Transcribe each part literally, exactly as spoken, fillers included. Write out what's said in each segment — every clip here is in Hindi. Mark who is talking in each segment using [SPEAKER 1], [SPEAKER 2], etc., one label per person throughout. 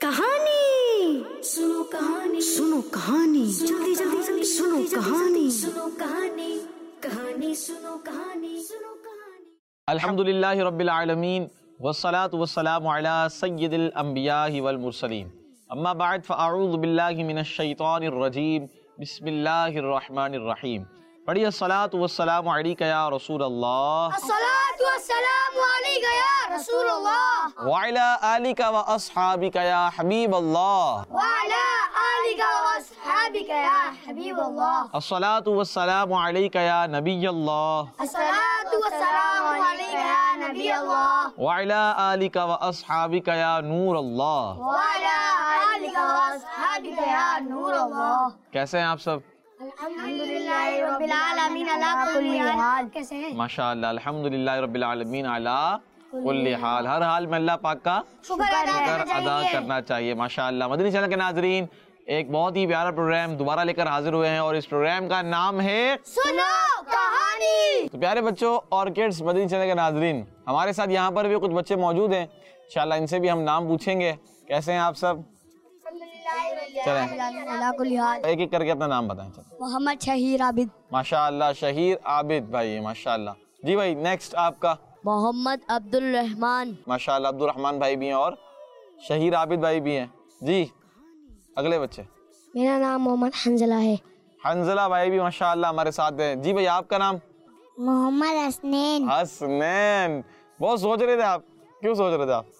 [SPEAKER 1] कहानी सुनो, कहानी सुनो, कहानी जल्दी जल्दी जल्दी सुनो, कहानी सुनो, कहानी कहानी सुनो, कहानी सुनो, कहानी।
[SPEAKER 2] अल्हम्दुलिल्लाहि रब्बिल आलमीन वस्सलातु वस्सलामु अला सय्यिदिल अंबियाहि वल मुरसलीन अम्मा बाद फ़अऊज़ु बिल्लाहि मिनश शैतानिर रजीम बिस्मिल्लाहिर रहमानिर रहीम। पढ़िए अस्सलातु वस्सलामु अलैका या रसूल अल्लाह,
[SPEAKER 3] अस्सलातु वस्सलामु अलैका या रसूल अल्लाह,
[SPEAKER 2] व अला आलिका व अस्हाबिका या हबीब अल्लाह,
[SPEAKER 3] व अला आलिका व अस्हाबिका या हबीब अल्लाह।
[SPEAKER 2] अस्सलातु वस्सलामु अलैका या नबी अल्लाह,
[SPEAKER 3] अस्सलातु वस्सलामु अलैका या नबी अल्लाह,
[SPEAKER 2] व अला आलिका व अस्हाबिका या नूर अल्लाह,
[SPEAKER 3] व अला आलिका व अस्हाबिका या नूर अल्लाह।
[SPEAKER 2] कैसे हैं आप सब?
[SPEAKER 3] अल्हम्दुलिल्लाह रब्बिल आलमीन अला कुल्ली हाल। कैसे हैं?
[SPEAKER 2] माशाअल्लाह, अल्हम्दुलिल्लाह रब्बिल आलमीन अला कुल्ली हाल। हर हाल में अल्लाह पाक का
[SPEAKER 3] शुक्र
[SPEAKER 2] शुक्र अदा करना चाहिए। माशाअल्लाह। मदनी चैनल के नाजरीन, एक बहुत ही प्यारा प्रोग्राम दोबारा लेकर हाजिर हुए हैं और इस प्रोग्राम का नाम है
[SPEAKER 3] सुनो कहानी।
[SPEAKER 2] तो प्यारे बच्चों और किड्स, मदनी चैनल के नाजरीन, हमारे साथ यहाँ पर भी कुछ बच्चे मौजूद हैं। इंशाअल्लाह इनसे भी हम नाम पूछेंगे। कैसे हैं आप सब? चलें एक एक करके अपना नाम बताएं। चलें।
[SPEAKER 3] मोहम्मद शहीर आबिद।
[SPEAKER 2] माशाअल्लाह, शहीर आबिद भाई, माशाअल्लाह। जी भाई, नेक्स्ट आपका?
[SPEAKER 3] मोहम्मद अब्दुल रहमान।
[SPEAKER 2] माशाअल्लाह, अब्दुल रहमान भाई भी हैं और शहीर आबिद भाई भी हैं। जी अगले बच्चे?
[SPEAKER 3] मेरा नाम मोहम्मद हंजला है।
[SPEAKER 2] हंजला भाई भी माशाअल्लाह हमारे साथ हैं। जी भाई, आपका नाम?
[SPEAKER 3] मोहम्मद हसनैन।
[SPEAKER 2] हसनैन। बहुत सोच रहे थे आप, क्यों सोच रहे थे आप?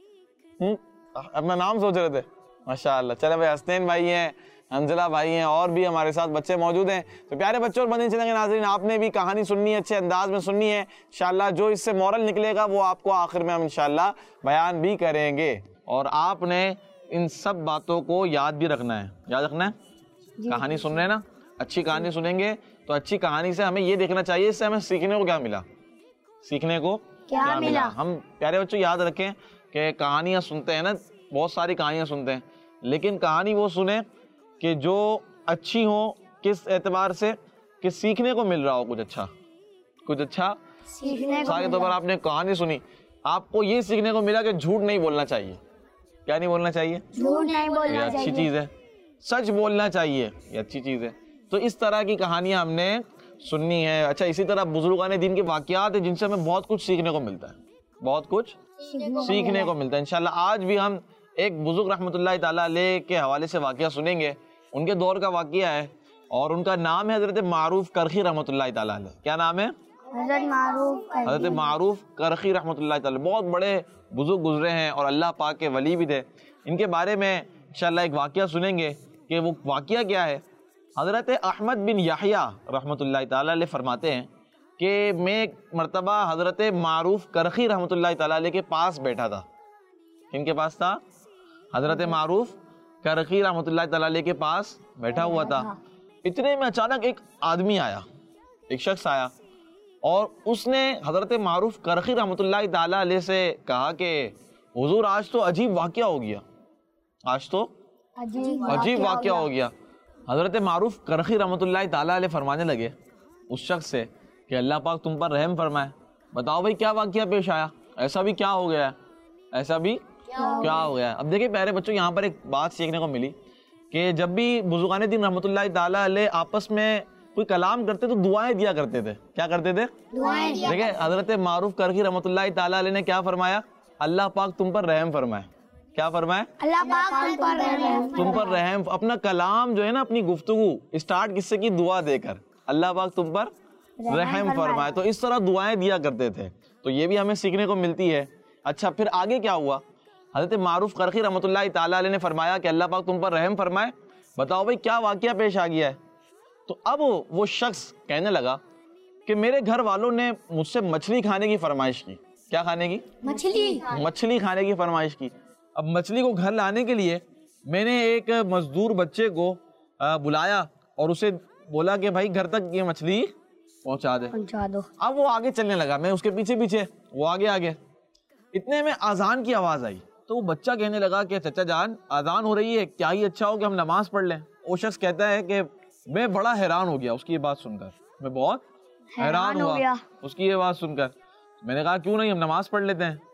[SPEAKER 2] हम्म अपना नाम सोच रहे थे? माशाअल्लाह। चले भाई, हसनैन भाई हैं, हंजला भाई हैं और भी हमारे साथ बच्चे मौजूद हैं। तो प्यारे बच्चों और मदनी चैनल के नाज़रीन, आपने भी कहानी सुननी है, अच्छे अंदाज में सुननी है इंशाअल्लाह। जो इससे मॉरल निकलेगा वो आपको आखिर में हम इंशाअल्लाह बयान भी करेंगे। और आपने इन सब बातों को याद भी रखना है। याद रखना है, कहानी सुन रहे हैं ना, अच्छी कहानी सुनेंगे तो अच्छी कहानी से हमें ये देखना चाहिए इससे हमें सीखने को क्या मिला, सीखने को
[SPEAKER 3] क्या, क्या मिला।
[SPEAKER 2] हम प्यारे बच्चों याद रखें कि कहानियाँ सुनते हैं ना, बहुत सारी कहानियाँ सुनते हैं, लेकिन कहानी वो सुने कि जो अच्छी हो, किस एतबार से कि सीखने को मिल रहा हो कुछ अच्छा, कुछ अच्छा
[SPEAKER 3] सीखने को।
[SPEAKER 2] सारे तौर पर आपने कहानी सुनी, आपको ये सीखने को मिला कि झूठ नहीं बोलना चाहिए। क्या नहीं बोलना चाहिए?
[SPEAKER 3] झूठ नहीं बोलना
[SPEAKER 2] ये अच्छी
[SPEAKER 3] चाहिए।
[SPEAKER 2] चीज़ है। सच बोलना चाहिए, ये अच्छी चीज़ है। तो इस तरह की कहानियाँ हमने सुननी है। अच्छा, इसी तरह बुजुर्गाने दिन के वाक़यात हैं जिनसे हमें बहुत कुछ सीखने को मिलता है, बहुत कुछ सीखने को मिलता है। इंशाल्लाह आज भी हम एक बुजुर्ग रहमतुल्लाह ताला अलैह के हवाले से वाक़या सुनेंगे। उनके दौर का वाक़या है और उनका नाम है हज़रत मारूफ करखी रहमतुल्लाह ताला अलैह। क्या नाम है?
[SPEAKER 3] हज़रत मारूफ
[SPEAKER 2] हज़रत मारूफ करखी रहमतुल्लाह ताला। बहुत बड़े बुजुर्ग गुजरे हैं और अल्लाह पाक के वली भी थे। इनके बारे में इंशाअल्लाह एक वाक़या सुनेंगे कि वो वाक़या क्या है। हज़रत अहमद बिन याहिया रहमतुल्लाह ताला अलैह फरमाते हैं कि मैं एक मरतबा हज़रत मारूफ करखी रहमतुल्लाह ताला अलैह के पास बैठा था। इनके पास था? हज़रत मारूफ करखी रहमतुल्लाह ताला अलैह के पास बैठा हुआ था। इतने में अचानक एक आदमी आया, एक शख्स आया और उसने हज़रत मारूफ करखी रहमतुल्लाह ताला अलैह से कहा कि हुजूर आज तो अजीब वाक़या हो गया, आज तो अजीब वाक़या हो गया। हज़रत मारूफ करखी रहमतुल्लाह ताला अलैह फरमाने लगे उस शख्स से कि अल्लाह पाक तुम पर रहम फरमाए, बताओ भाई क्या वाक़या पेश आया, ऐसा भी क्या हो गया, ऐसा भी क्या हो गया। अब देखिए प्यारे बच्चों, यहाँ पर एक बात सीखने को मिली कि जब भी बुजुर्गाने दिन रहमतुल्लाह ताला अलैह आपस में कोई कलाम करते तो दुआएं दिया करते थे। क्या करते थे? देखिए हज़रत मारूफ करखी रहमतुल्लाह ताला अलैह ने क्या फरमाया? अल्लाह पाक तुम पर रहम फरमाए। क्या फरमाए?
[SPEAKER 3] अल्लाह पाक तुम पर रहम
[SPEAKER 2] तुम पर रहम। अपना कलाम जो है ना, अपनी गुफ्तगू स्टार्ट किससे की? दुआ देकर, अल्लाह पाक तुम पर रहम फरमाए। तो इस तरह दुआएं दिया करते थे। तो ये भी हमें सीखने को मिलती है। अच्छा, फिर आगे क्या हुआ? हज़रत मारूफ करखी रहमतुल्लाह ताला अलैह ने फरमाया कि अल्लाह पाक तुम पर रहम फरमाए, बताओ भाई क्या वाक़या पेश आ गया है। तो अब वो शख्स कहने लगा कि मेरे घर वालों ने मुझसे मछली खाने की फरमाइश की। क्या खाने की?
[SPEAKER 3] मछली।
[SPEAKER 2] मछली खाने की फरमाइश की। अब मछली को घर लाने के लिए मैंने एक मजदूर बच्चे को बुलाया और उसे बोला कि भाई घर तक ये मछली पहुंचा दे,
[SPEAKER 3] पहुंचा दो।
[SPEAKER 2] अब वो आगे चलने लगा, मैं उसके पीछे पीछे, वो आगे आगे। इतने में अजान की आवाज़ आई तो वो बच्चा कहने लगा कि चचा जान अजान हो रही है, क्या ही अच्छा हो कि हम नमाज पढ़ लें। वो शख्स कहता है कि मैं बड़ा हैरान हो गया उसकी ये बात सुनकर, मैं बहुत हैरान हुआ उसकी ये बात सुनकर। मैंने कहा क्यों नहीं, हम नमाज पढ़ लेते हैं।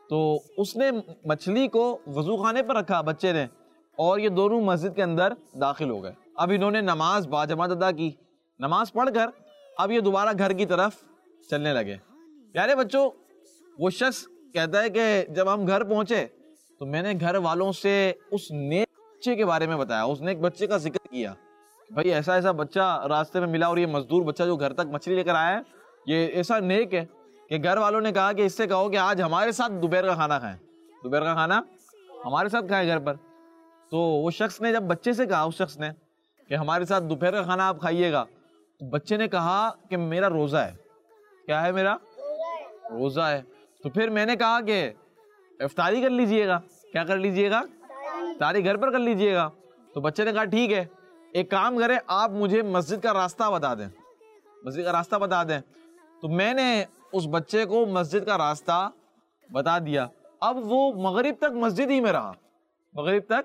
[SPEAKER 2] तो उसने मछली को वजू खाने पर रखा बच्चे ने, और ये दोनों मस्जिद के अंदर दाखिल हो गए। अब इन्होंने नमाज बाजमात अदा की, नमाज पढ़कर अब ये दोबारा घर की तरफ चलने लगे। प्यारे बच्चों, वो शख्स कहता है कि जब हम घर पहुंचे तो मैंने घर वालों से उस नेक बच्चे के बारे में बताया, उस नेक बच्चे का जिक्र किया, भाई ऐसा ऐसा बच्चा रास्ते में मिला और ये मजदूर बच्चा जो घर तक मछली लेकर आया है ये ऐसा नेक है कि घर वालों ने कहा कि इससे कहो कि आज हमारे साथ दोपहर का खाना खाएं, दोपहर का खाना हमारे साथ खाएं घर पर। तो वो शख्स ने जब बच्चे से कहा, उस शख्स ने कि हमारे साथ दोपहर का खाना आप खाइएगा, तो बच्चे ने कहा कि मेरा रोज़ा है। क्या है? मेरा रोज़ा है। तो फिर मैंने कहा कि इफ्तारी कर लीजिएगा। क्या कर लीजिएगा? इफ्तारी घर पर कर लीजिएगा। तो बच्चे ने कहा ठीक है, एक काम करें, आप मुझे मस्जिद का रास्ता बता दें, मस्जिद का रास्ता बता दें। तो मैंने उस बच्चे को मस्जिद का रास्ता बता दिया। अब वो मगरिब तक मस्जिद ही में रहा, मगरिब तक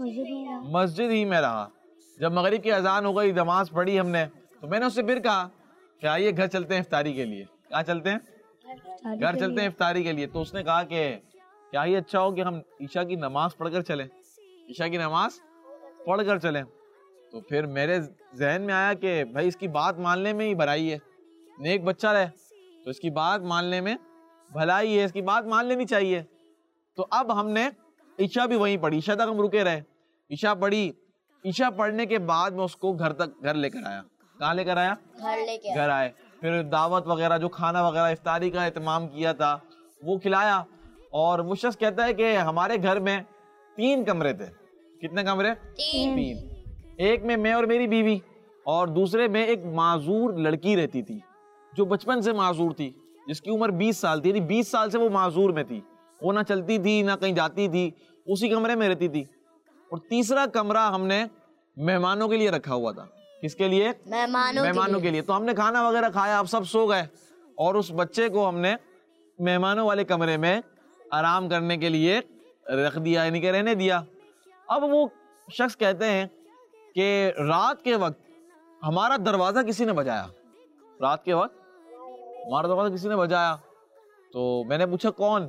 [SPEAKER 2] मस्जिद ही में रहा। जब मगरिब की अजान हो गई, नमाज पढ़ी हमने, तो मैंने उससे फिर कहा कि आइए घर चलते हैं इफ्तारी के लिए। कहाँ चलते हैं? घर चलते हैं इफ्तारी के लिए। तो उसने कहा कि क्या ही अच्छा हो कि हम ईशा की नमाज पढ़कर चलें, ईशा की नमाज पढ़कर चलें। तो फिर मेरे जहन में आया कि भाई इसकी बात मानने में ही भलाई है, नेक बच्चा रहे तो इसकी बात मानने में भलाई है, इसकी बात मान लेनी चाहिए। तो अब हमने ईशा भी वहीं पढ़ी, ईशा तक हम रुके रहे, ईशा पढ़ी। ईशा पढ़ने के बाद मैं उसको घर तक घर लेकर आया। कहाँ लेकर आया?
[SPEAKER 3] घर लेके
[SPEAKER 2] घर आए। फिर दावत वगैरह, जो खाना वगैरह इफ्तारी का एहतमाम किया था वो खिलाया। और वो शख्स कहता है कि हमारे घर में तीन कमरे थे। कितने कमरे?
[SPEAKER 3] तीन।
[SPEAKER 2] तीन। एक में मैं और मेरी बीवी, और दूसरे में एक माजूर लड़की रहती थी जो बचपन से माजूर थी, जिसकी उम्र बीस साल थी। बीस साल से वो माजूर में थी, वो ना चलती थी ना कहीं जाती थी, उसी कमरे में रहती थी। और तीसरा कमरा हमने मेहमानों के लिए रखा हुआ था। किसके लिए?
[SPEAKER 3] मेहमानों
[SPEAKER 2] मेहमानों के लिए। तो हमने खाना वगैरह खाया, अब सब सो गए, और उस बच्चे को हमने मेहमानों वाले कमरे में आराम करने के लिए रख दिया, यानी कि रहने दिया। अब वो शख्स कहते हैं कि रात के वक्त हमारा दरवाजा किसी ने बजाया, रात के वक्त हमारा दरवाजा किसी ने बजाया। तो मैंने पूछा कौन?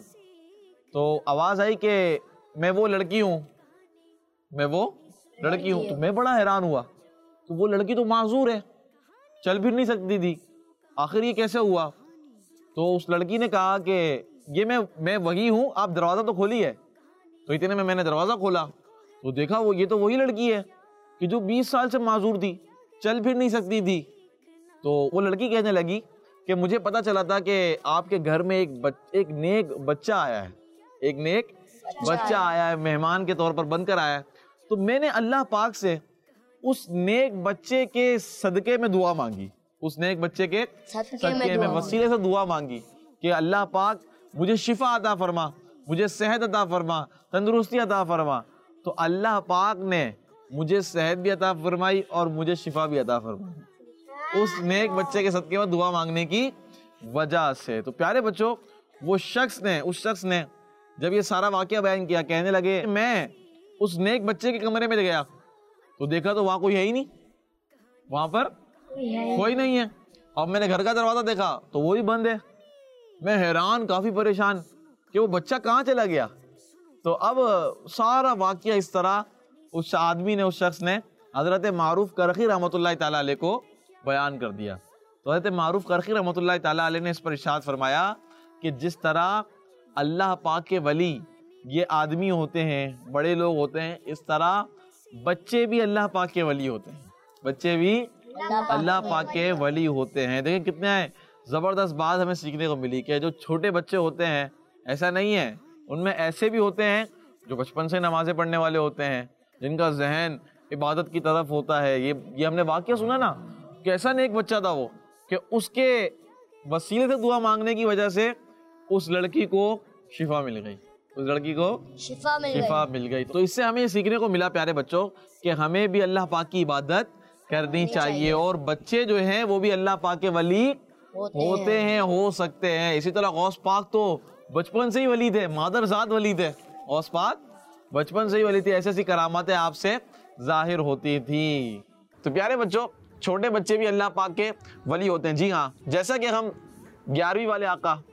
[SPEAKER 2] तो आवाज आई कि मैं वो लड़की हूँ, मैं वो लड़की हूँ। तो मैं बड़ा हैरान हुआ, तो वो लड़की तो माजूर है, चल फिर नहीं सकती थी, आखिर ये कैसे हुआ? तो उस लड़की ने कहा कि ये मैं मैं वही हूँ, आप दरवाज़ा तो खोलिए। तो इतने में मैंने दरवाज़ा खोला तो देखा वो ये तो वही लड़की है कि जो बीस साल से माजूर थी, चल फिर नहीं सकती थी। तो वो लड़की कहने लगी कि मुझे पता चला था कि आपके घर में एक बच, एक नेक बच्चा आया है, एक नेक बच्चा आया है, मेहमान के तौर पर बनकर आया है। तो मैंने अल्लाह पाक से उस नेक बच्चे के सदके में दुआ मांगी, उस नेक बच्चे के सदके में वसीले से दुआ मांगी कि अल्लाह पाक मुझे शिफा अता फरमा, मुझे सेहत अता फरमा, तंदुरुस्ती अता फरमा। तो अल्लाह पाक ने मुझे सेहत भी अता फरमाई और मुझे शिफा भी अता फरमाई उस नेक बच्चे के सदके में दुआ मांगने की वजह से। तो प्यारे बच्चों, वो शख्स ने उस शख्स ने जब ये सारा वाकया बयान किया, कहने लगे मैं उस नेक बच्चे के कमरे में गया तो देखा तो वहां कोई है ही नहीं, वहां पर कोई नहीं है। अब मैंने घर का दरवाजा देखा तो वो भी बंद है। मैं हैरान, काफी परेशान कि वो बच्चा कहाँ चला गया। तो अब सारा वाकया इस तरह उस आदमी ने, उस शख्स ने हजरत मारूफ करखी रहमतुल्लाह ताला अलैह को बयान कर दिया। तो हजरत मारूफ करखी रहमतुल्लाह ताला अलैह ने इस पर इरशाद फरमाया कि जिस तरह अल्लाह पाक के वली ये आदमी होते हैं, बड़े लोग होते हैं, इस तरह बच्चे भी अल्लाह पाक के वली होते हैं, बच्चे भी अल्लाह पाक के वली होते हैं। देखिए कितने ज़बरदस्त बात हमें सीखने को मिली कि जो छोटे बच्चे होते हैं, ऐसा नहीं है, उनमें ऐसे भी होते हैं जो बचपन से नमाज़ें पढ़ने वाले होते हैं, जिनका जहन इबादत की तरफ होता है। ये ये हमने वाक़या सुना ना कि ऐसा नहीं एक बच्चा था वो कि उसके वसीले से दुआ मांगने की वजह से उस लड़की को शिफा मिल गई, उस लड़की को
[SPEAKER 3] शिफा मिल
[SPEAKER 2] शिफा मिल गई। तो इससे हमें ये सीखने को मिला प्यारे बच्चों कि हमें भी अल्लाह पाक की इबादत करनी चाहिए, और बच्चे जो हैं वो भी अल्लाह पाक के वली
[SPEAKER 3] होते,
[SPEAKER 2] होते हैं, हो सकते हैं। इसी तरह गौस पाक तो बचपन से ही वली थे, मादरजात वली थे, गौस पाक बचपन से ही वली थी। ऐसी ऐसी करामातें आपसे जाहिर होती थी। तो प्यारे बच्चों, छोटे बच्चे भी अल्लाह पाक के वली होते हैं। जी हाँ, जैसा कि हम ग्यारहवीं वाले आका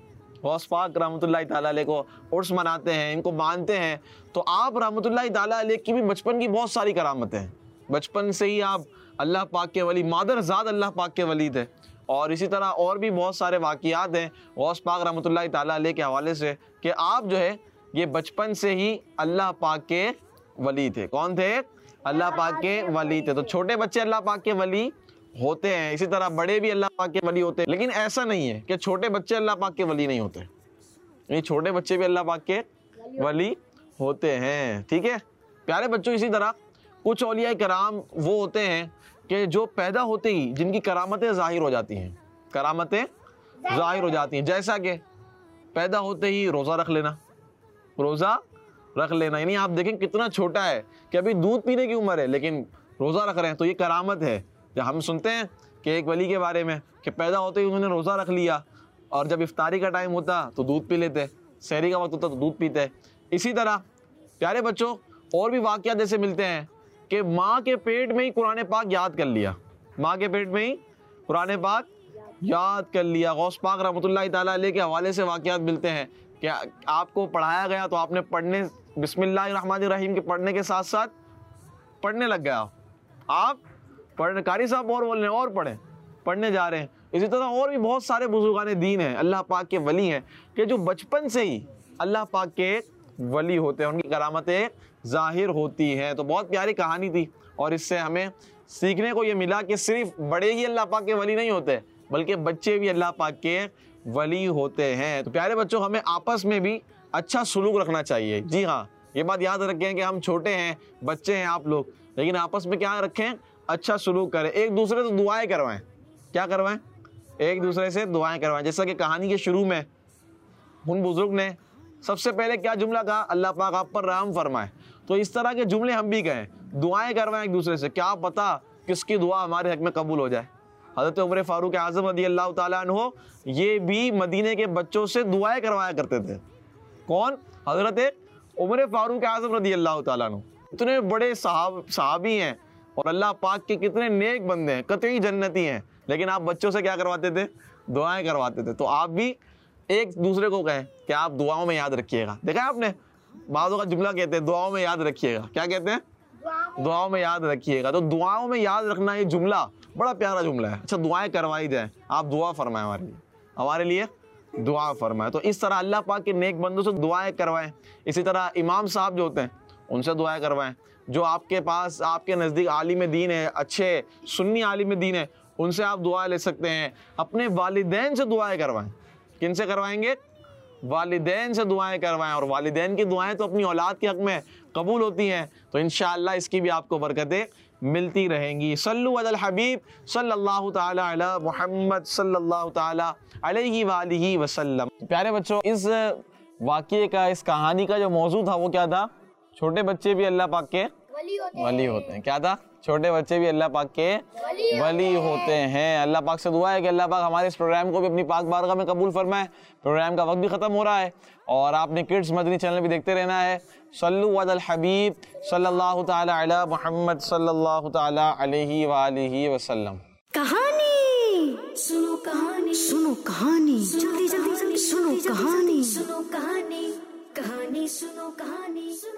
[SPEAKER 2] गौस पाक रहमतुल्लाहि ताला अलैह को उर्स मनाते हैं, इनको मानते हैं। तो आप रहमतुल्लाहि ताला अलैह की भी बचपन की बहुत सारी करामतें हैं। बचपन से ही आप अल्लाह पाक के वली, मादरजाद अल्लाह पाक के वली थे। और इसी तरह और भी बहुत सारे वाक़ियात हैं गौस पाक रहमतुल्लाहि ताला अलैह के हवाले से कि आप जो है ये बचपन से ही अल्लाह पाक के वली थे। कौन थे? अल्लाह पाक के वली थे। तो छोटे बच्चे अल्लाह पाक के वली होते हैं, इसी तरह बड़े भी अल्लाह पाक के वली होते हैं। लेकिन ऐसा नहीं है कि छोटे बच्चे अल्लाह पाक के वली नहीं होते, ये छोटे बच्चे भी अल्लाह पाक के वली होते हैं। ठीक है प्यारे बच्चों, इसी तरह कुछ औलिया कराम वो होते हैं कि जो पैदा होते ही जिनकी करामतें ज़ाहिर हो जाती हैं, करामतें ज़ाहिर हो जाती हैं। जैसा कि पैदा होते ही रोज़ा रख लेना, रोज़ा रख लेना, यानी आप देखें कितना छोटा है कि अभी दूध पीने की उम्र है लेकिन रोज़ा रख रहे हैं, तो ये करामत है। जब हम सुनते हैं कि एक वली के बारे में कि पैदा होते ही उन्होंने रोज़ा रख लिया और जब इफ्तारी का टाइम होता तो दूध पी लेते, सहरी का वक्त होता तो दूध पीते। इसी तरह प्यारे बच्चों और भी वाक़यात जैसे मिलते हैं कि माँ के पेट में ही कुरान पाक याद कर लिया, माँ के पेट में ही कुरान पाक याद कर लिया। गौस पाक रहमतुल्लाहि ताला अलैह के हवाले से वाक़यात मिलते हैं कि आपको पढ़ाया गया तो आपने पढ़ने बिस्मिल्लाहिर्रहमानिर्रहीम के पढ़ने के साथ साथ पढ़ने लग गया, आप पढ़ने, कारी साहब और बोल रहे हैं और पढ़ें, पढ़ने जा रहे हैं। इसी तरह और भी बहुत सारे बुजुर्गान दीन हैं, अल्लाह पाक के वली हैं कि जो बचपन से ही अल्लाह पाक के वली होते हैं, उनकी करामतें ज़ाहिर होती हैं। तो बहुत प्यारी कहानी थी और इससे हमें सीखने को ये मिला कि सिर्फ बड़े ही अल्लाह पाक के वली नहीं होते बल्कि बच्चे भी अल्लाह पाक के वली होते हैं। तो प्यारे बच्चों हमें आपस में भी अच्छा सलूक रखना चाहिए। जी हाँ, ये बात याद रखें कि हम छोटे हैं, बच्चे हैं आप लोग, लेकिन आपस में क्या रखें, अच्छा सलूक करें, एक दूसरे से दुआएं करवाएं। क्या करवाएं? एक दूसरे से दुआएं करवाएं। जैसा कि कहानी के शुरू में उन बुजुर्ग ने सबसे पहले क्या जुमला कहा, अल्लाह पाक आप पर रहम फरमाए। तो इस तरह के जुमले हम भी कहें, दुआएं करवाएं एक दूसरे से, क्या पता किसकी दुआ हमारे हक में कबूल हो जाए। हज़रत उमर फारूक आज़म रज़ी अल्लाह ताला अन्हु ये भी मदीने के बच्चों से दुआएं करवाया करते थे। कौन? हज़रत उमर फारूक आज़म रज़ी अल्लाह ताला अन्हु, इतने बड़े साहब साहबी हैं और अल्लाह पाक के कितने नेक बंदे हैं, कतई जन्नती हैं, लेकिन आप बच्चों से क्या करवाते थे? दुआएं करवाते थे। तो आप भी एक दूसरे को कहें कि आप दुआओं में याद रखिएगा। देखा है आपने, बाज़ों का जुमला कहते हैं दुआओं में याद रखिएगा। क्या कहते हैं? दुआओं में याद रखिएगा। तो दुआओं में याद रखना ये जुमला बड़ा प्यारा जुमला है। अच्छा, दुआएं करवाई जाए, आप दुआ फरमाएं हमारे लिए, हमारे लिए दुआ फरमाएं। तो इस तरह अल्लाह पाक के नेक बंदों से दुआएं करवाएं। इसी तरह इमाम साहब जो होते हैं उनसे दुआएं करवाएं। जो आपके पास आपके नज़दीक आलिम दीन है, अच्छे सुन्नी आलिम दीन है, उनसे आप दुआ ले सकते हैं। अपने वालिदैन से दुआएं करवाएं। किन से करवाएंगे? वालिदैन से दुआएं करवाएं। और वालिदैन की दुआएं तो अपनी औलाद के हक़ में कबूल होती हैं, तो इंशाअल्लाह इसकी भी आपको बरकतें मिलती रहेंगी। सल्लु अलल हबीब सल्लल्लाहु ताला अला मुहम्मद सल्लल्लाहु ताला अलैहि वालिहि वसल्लम। प्यारे बच्चों, इस वाक़ये का, इस कहानी का जो मौजू था वो क्या था? छोटे बच्चे भी अल्लाह पाक के
[SPEAKER 3] वली होते
[SPEAKER 2] वली होते हैं। क्या था? छोटे बच्चे भी अल्लाह पाक के वली होते हैं। अल्लाह पाक से दुआ है कि अल्लाह पाक हमारे इस प्रोग्राम को भी अपनी पाक बारगाह में कबूल फरमाए। प्रोग्राम का वक्त भी ख़त्म हो रहा है और आपने किड्स मदनी चैनल भी देखते रहना है। सल्लु अलल हबीब सल्लल्लाहु ताला अला मुहम्मद सल्लल्लाहु ताला अलैहि वालिहि वसल्लम।
[SPEAKER 1] कहानी सुनो, कहानी सुनो, कहानी जल्दी जल्दी जल्दी सुनो, कहानी सुनो, कहानी कहानी सुनो, कहानी सुनो।